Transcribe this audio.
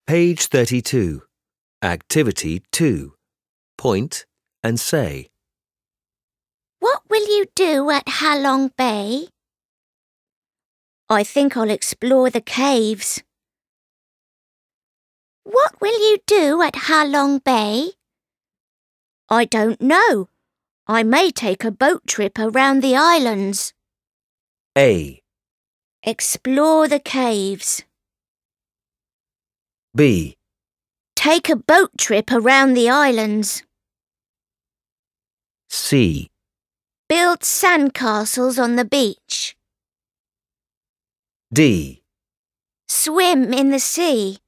Page 32. Activity 2. Point and say. What will you do at Halong Bay? I think I'll explore the caves. What will you do at Halong Bay? I don't know. I may take a boat trip around the islands. A. Explore the caves. B. Take a boat trip around the islands. C. Build sandcastles on the beach. D. Swim in the sea.